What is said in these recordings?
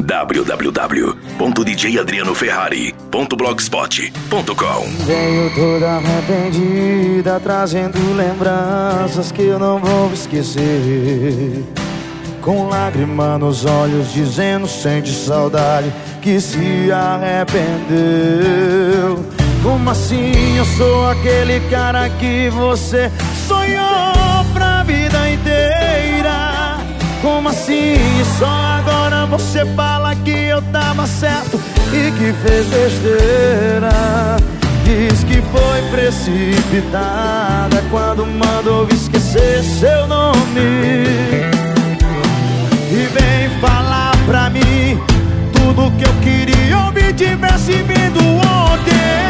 www.djadrianoferrari.blogspot.com. Veio toda arrependida, trazendo lembranças que eu não vou esquecer. Com lágrima nos olhos, dizendo sente saudade, que se arrependeu. Como assim eu sou aquele cara que você sonhou pra vida inteira? Como assim só agora você fala que eu tava certo e que fez besteira? Diz que foi precipitada quando mandou esquecer seu nome. E vem falar pra mim tudo que eu queria ouvir tivesse vindo ontem.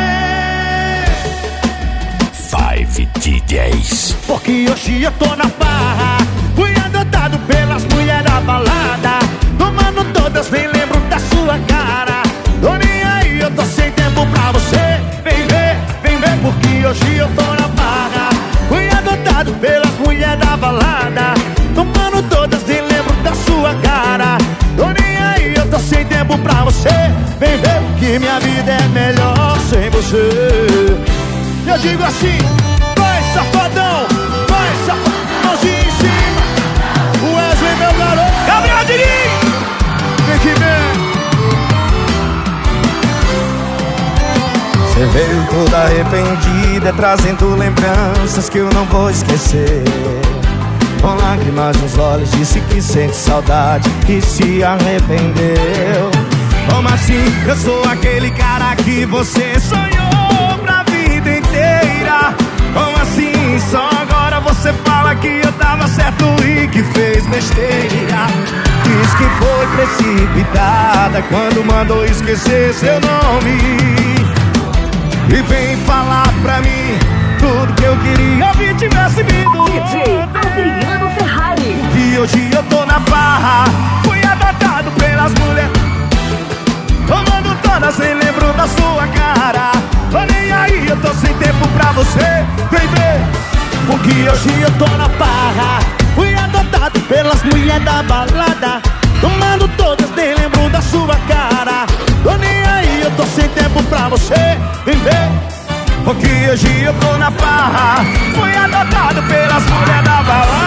5 DJs. Porque hoje eu tô na farra, fui adotado pelas mulheres da balada. Tomando todas, nem lembro da sua cara. Tô nem aí, eu tô sem tempo pra você. Vem ver, porque hoje eu tô na farra. Fui adotado pelas mulheres da balada. Tomando todas, nem lembro da sua cara. Tô nem aí, eu tô sem tempo pra você. Vem ver que minha vida é melhor sem você. Eu digo assim, vai safadão, vai safadão, mãozinha em cima. Wesley, meu garoto, Gabriel Diniz, vem que vem. Você veio toda arrependida, trazendo lembranças que eu não vou esquecer. Com lágrimas nos olhos, disse que sente saudade, que se arrependeu. Como assim? Eu sou aquele cara que você sonhou pra vida inteira. Como assim? Só agora você fala que eu tava certo e que fez besteira. Diz que foi precipitada quando mandou esquecer seu nome. E vem falar pra mim tudo que eu queria ouvir tivesse vindo. DJ Adriano Ferrari. E hoje eu tô na farra, fui adotado pelas mulheres. Tomando todas, nem lembro da sua cara. Tô nem aí, eu tô sem tempo pra você. Vem ver, porque hoje eu tô na farra, fui adotado pelas mulheres da balada. Tomando todas, nem lembro da sua cara. Tô nem aí, eu tô sem tempo pra você. Vem ver, porque hoje eu tô na farra, fui adotado pelas mulheres da balada.